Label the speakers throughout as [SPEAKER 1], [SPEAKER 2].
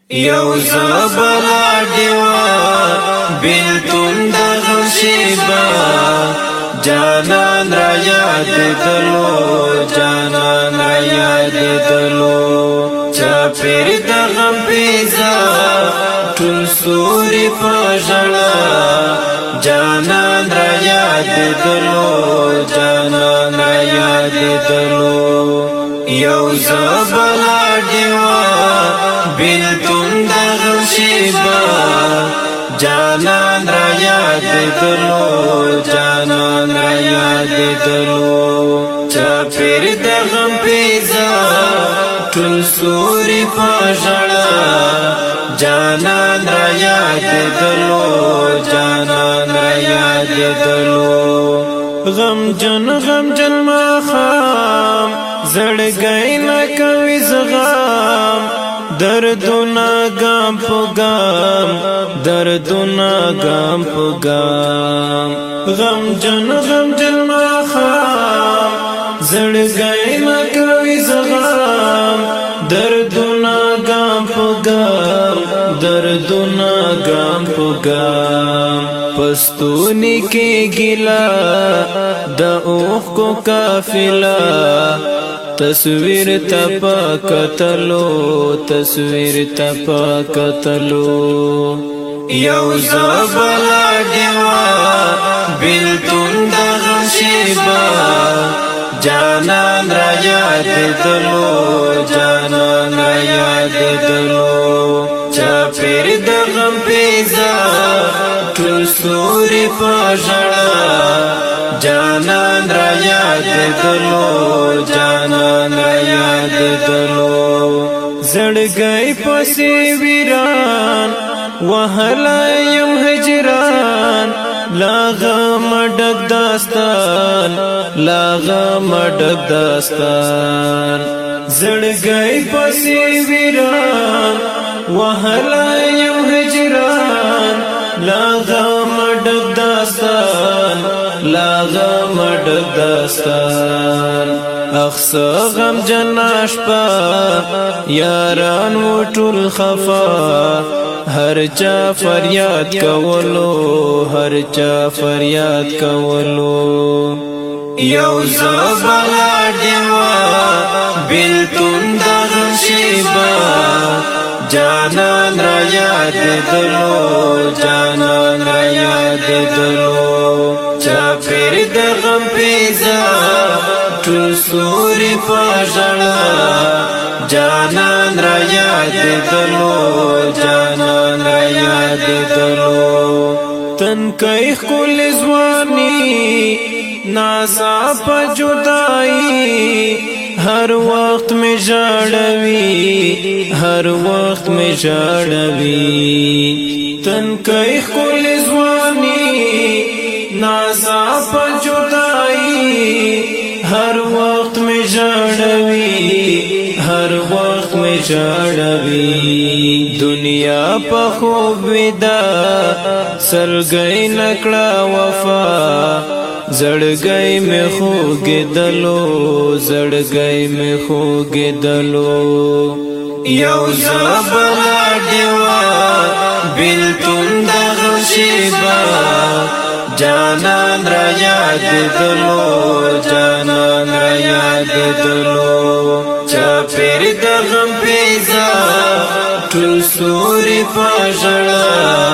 [SPEAKER 1] یو زبلا دیوا بیلتون دا غمشیبا جانان را یاد دلو جانان را یاد دلو چا پیر دا غم پیزا ټول سوری پاژړا جانان را یاد دلو جانان را یاد دلو یو زبلا دیوا بیلتون دا غمشیبا جانان را یاد دلو جانان را یاد دلو چا پیر دا غم پیزا ټول سوری پاژړا جانان را یاد دلو جانان را یاد دلو غم جن ما خام زړګی نه کوي زغام دردونه ګام په ګام دردونه ګام په ګام غم جن ما خام زړګی نه کوي زغام دردونه ګام په ګام دردونه ګام په ګام پستونی کې ګلا د اوخ کو قافله تصویر تپا کتلو تصویر تپا کتلو یو زبلا دیوا بیلتون دا غمشیبا جانان را یاد دلو جانان را یاد دلو چا پیر دا غم پیزا ټول سوری پاژړا جانان را یاد دلو جانان را یاد دلو زړګی پسې ویران وهلایم هجران لاغم ډک داستان لاغم ډک داستان زړګی پسې ویران وهلایم هجران لاغم ډک داستان لاغم ډک داستان اخس غم جناش پا یاران و ټول خفا هر چا فریاد کولو هر چا فریاد کولو یو زبلا دیوا بیلتون دا غمشیبا جانان را یاد دلو جانان را یاد دلو چا پیر دا غم پیزا ټول سوری پاژړا جانان را یاد دلو جانان را یاد دلو تن کای خل زوانی ناسا په جدائی ہر وقت میں جاڑوی ہر وقت میں جاڑوی تن کئی خل زوانی نازا پا جدائی ہر وقت میں جاڑوی ہر وقت میں جاڑوی دنیا پا خوب ودا سرگئی نکڑا وفا زړګی می خوګ دلو زړګی می خوګ دلو یو زبلا دیوا بیلتون دا غمشیبا جانان را یاد دلو جانان را یاد دلو چا پیر دا غم پیزا ټول سوری پاژړا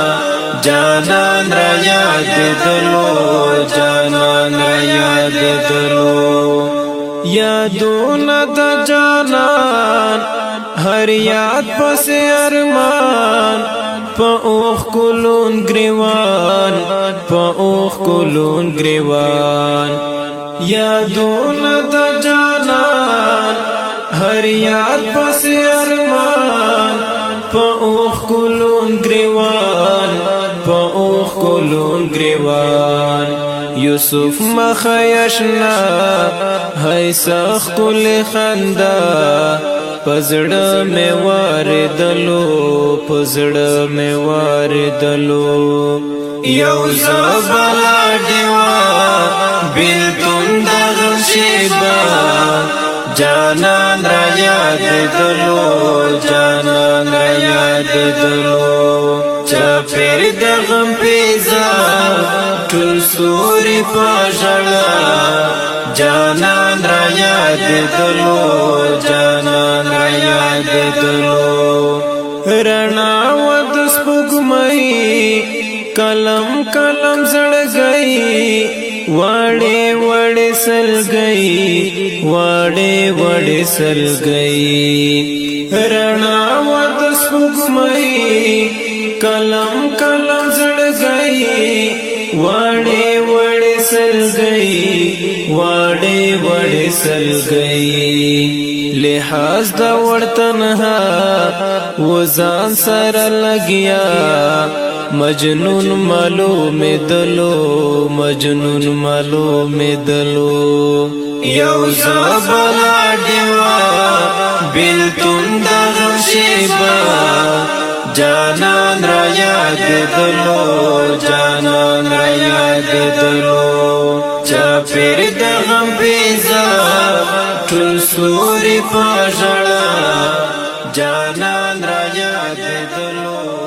[SPEAKER 1] جانان را یاد دلو جانان را یاد دلو یادون دا جانان ہر یاد پس ارمان پا اوخ کلون گریوان پا اوخ کلون گریوان یادون دا جانان ہر یاد پس ارمان پا اوخ کلون گریوان پا اوخ کلون گریوان یوسف مخیشنا ہے سخ کل خندا پزړه می واردلو پزړه می واردلو یو زبلا دیوا بیلتون دا غمشیبا جانان را یاد یاد دلو جانان را یاد دلو چاپیر د غم پیزا ټول سوري پاژړا جانان را یاد دلو جانان را یاد دلو رڼا و د سپوږمۍ کلم کلم زړګي واړې واړې سلګي واړې واړې سلګي رڼا و د سپوږمۍ کلم کلم زړګي واړې واړې سلګي واړې واړې سلګي لحاظ دا ورتنها وزان سره لګیا مجنون معلوم دلو مجنون معلوم دلو یو زبلا دیوا بلتون دا غم شیبا جانان را یاد دلو جانان را یاد دلو چاپیر دا غم پیزا ټول سوري پاژړا جانان را یاد دلو